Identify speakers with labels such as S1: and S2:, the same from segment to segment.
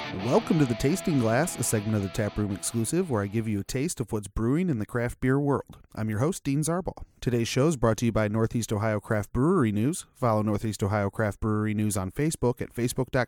S1: Welcome to the Tasting Glass, a segment of the Taproom Exclusive where I give you a taste of what's brewing in the craft beer world. I'm your host, Dean Zarbaugh. Today's show is brought to you by Northeast Ohio Craft Brewery News. Follow Northeast Ohio Craft Brewery News on Facebook at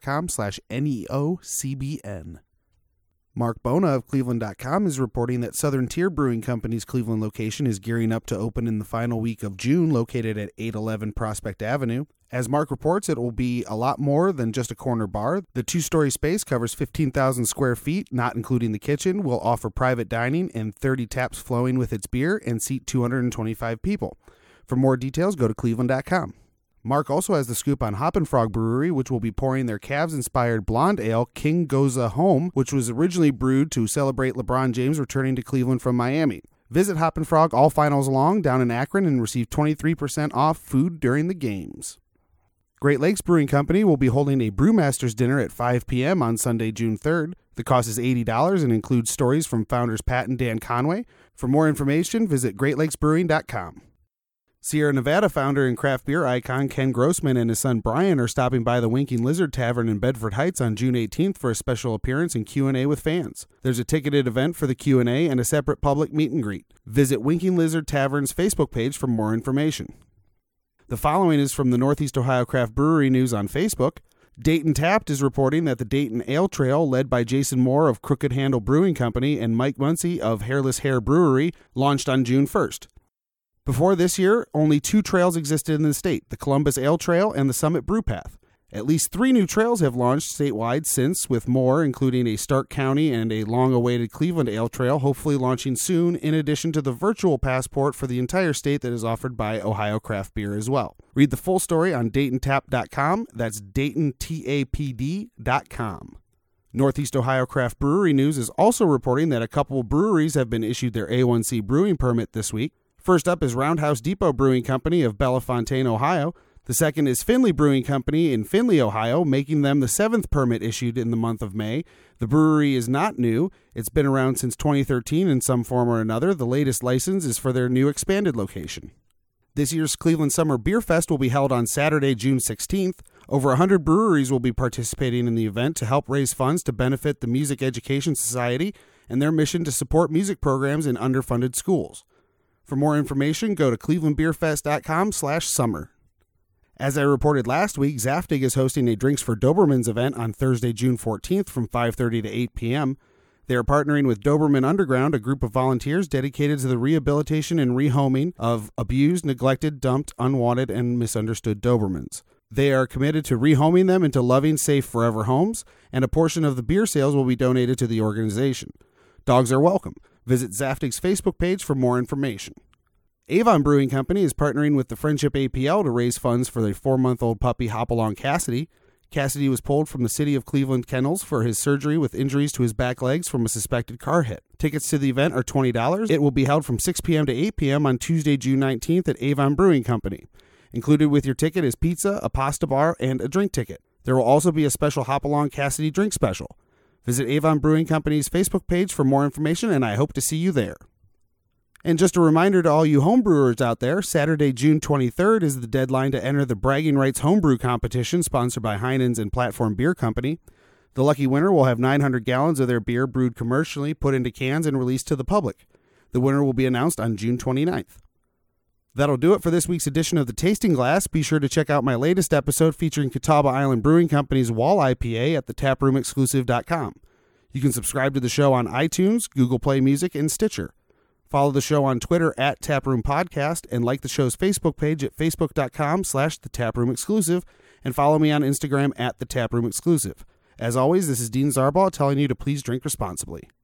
S1: facebook.com/NEOCBN. Mark Bona of Cleveland.com is reporting that Southern Tier Brewing Company's Cleveland location is gearing up to open in the final week of June, located at 811 Prospect Avenue. As Mark reports, it will be a lot more than just a corner bar. The two-story space covers 15,000 square feet, not including the kitchen, will offer private dining and 30 taps flowing with its beer and seat 225 people. For more details, go to Cleveland.com. Mark also has the scoop on Hoppin' Frog Brewery, which will be pouring their Cavs-inspired blonde ale, King Goza Home, which was originally brewed to celebrate LeBron James returning to Cleveland from Miami. Visit Hoppin' Frog all finals long down in Akron and receive 23% off food during the games. Great Lakes Brewing Company will be holding a Brewmasters dinner at 5 p.m. on Sunday, June 3rd. The cost is $80 and includes stories from founders Pat and Dan Conway. For more information, visit greatlakesbrewing.com. Sierra Nevada founder and craft beer icon Ken Grossman and his son Brian are stopping by the Winking Lizard Tavern in Bedford Heights on June 18th for a special appearance and Q&A with fans. There's a ticketed event for the Q&A and a separate public meet and greet. Visit Winking Lizard Tavern's Facebook page for more information. The following is from the Northeast Ohio Craft Brewery News on Facebook. Dayton Tapped is reporting that the Dayton Ale Trail, led by Jason Moore of Crooked Handle Brewing Company and Mike Muncy of Hairless Hair Brewery, launched on June 1st. Before this year, only two trails existed in the state, the Columbus Ale Trail and the Summit Brew Path. At least 3 new trails have launched statewide since, with more, including a Stark County and a long-awaited Cleveland Ale Trail, hopefully launching soon, in addition to the virtual passport for the entire state that is offered by Ohio Craft Beer as well. Read the full story on DaytonTap.com. That's DaytonTAPD.com. Northeast Ohio Craft Brewery News is also reporting that a couple of breweries have been issued their A1C brewing permit this week. First up is Roundhouse Depot Brewing Company of Bellefontaine, Ohio. The second is Finley Brewing Company in Finley, Ohio, making them the 7th permit issued in the month of May. The brewery is not new. It's been around since 2013 in some form or another. The latest license is for their new expanded location. This year's Cleveland Summer Beer Fest will be held on Saturday, June 16th. Over 100 breweries will be participating in the event to help raise funds to benefit the Music Education Society and their mission to support music programs in underfunded schools. For more information, go to clevelandbeerfest.com/summer. As I reported last week, Zaftig is hosting a Drinks for Dobermans event on Thursday, June 14th from 5:30 to 8 p.m. They are partnering with Doberman Underground, a group of volunteers dedicated to the rehabilitation and rehoming of abused, neglected, dumped, unwanted, and misunderstood Dobermans. They are committed to rehoming them into loving, safe, forever homes, and a portion of the beer sales will be donated to the organization. Dogs are welcome. Visit Zaftig's Facebook page for more information. Avon Brewing Company is partnering with the Friendship APL to raise funds for the 4-month-old puppy Hopalong Cassidy. Cassidy was pulled from the City of Cleveland kennels for his surgery with injuries to his back legs from a suspected car hit. Tickets to the event are $20. It will be held from 6 p.m. to 8 p.m. on Tuesday, June 19th at Avon Brewing Company. Included with your ticket is pizza, a pasta bar, and a drink ticket. There will also be a special Hopalong Cassidy drink special. Visit Avon Brewing Company's Facebook page for more information, and I hope to see you there. And just a reminder to all you homebrewers out there, Saturday, June 23rd is the deadline to enter the Bragging Rights Homebrew Competition sponsored by Heinen's and Platform Beer Company. The lucky winner will have 900 gallons of their beer brewed commercially, put into cans, and released to the public. The winner will be announced on June 29th. That'll do it for this week's edition of The Tasting Glass. Be sure to check out my latest episode featuring Catawba Island Brewing Company's Wall IPA at thetaproomexclusive.com. You can subscribe to the show on iTunes, Google Play Music, and Stitcher. Follow the show on Twitter at Taproom Podcast and like the show's Facebook page at facebook.com/thetaproomexclusive and follow me on Instagram at thetaproomexclusive. As always, this is Dean Zarbaugh telling you to please drink responsibly.